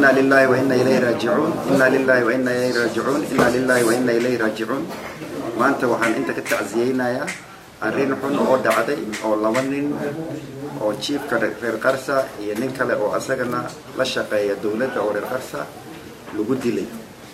إنا لله وإنا إليه راجعون إنا لله وإنا إليه راجعون إنا لله وإنا إليه راجعون ما أنت وحن أنت كتعزينا يا أرين حن أو دعدي أو لمنين أو تشيف كرقرسة ينكل أو أسجنا لا شقية دولة أو القرسة لوجود لي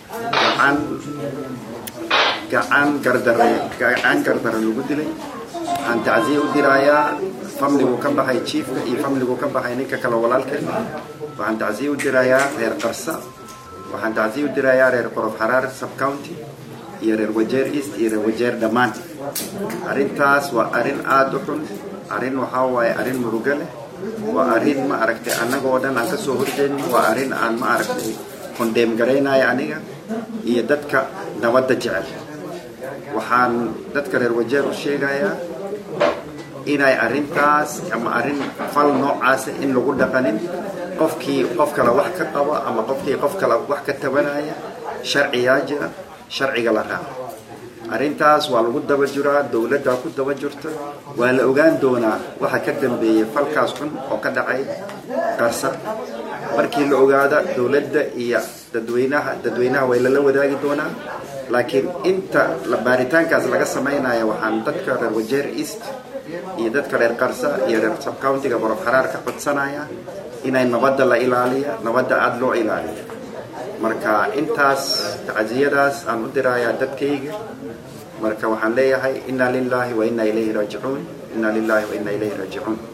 كعن قردر لوجود لي عن تعزيه ودراية family ko ka baxay chiefka iyo family ko ka baxay ninka kala walaalkeen waxaan tacsiyo diraya reer qarsa waxaan tacsiyo diraya reer qorof xaraar sub county iyo reer wajeer east iyo reer wajeer dhamaan arintaas waa arin aad u xun arin waxa waaye arin muruga leh waa arin ma aragtay anagoo dhan aan ka soo horjeedin waa arin aan ma aragtay condemn gareynayo aniga iyo dadka nabadda jecel waxaan dadka reer wajeer u sheegayaa inay arintaas ama arin fal noocaas in lagu dhaqanin qof kala wax ka qaba ama qof kala wax ka tabanaya sharciga jira sharciga la raaco arintaas waa lagu daba jiraa dawladda ku daba jirta waa la ogaan doonaa waxa ka dambeeyay falkaas xun oo ka dhacay qarsa markii la ogaado dawladda iyo dadweynaha way la wadaagi doonaa laakiin inta la baaritaankaas laga sameeynayo waxaan dadka reer wajeer east iyo dadka reer qarsa iyo reer sub county-ga qorof xaraar ka codsanaya inay nabadda la ilaaliyo nabadda aad loo ilaaliyo marka intaas tacziyadaas aan u dirayaa dadkayga marka waxaan leeyahay inna lillahi wa inna ilayhi raaji'uun inna lillahi wa inna ilayhi raaji'uun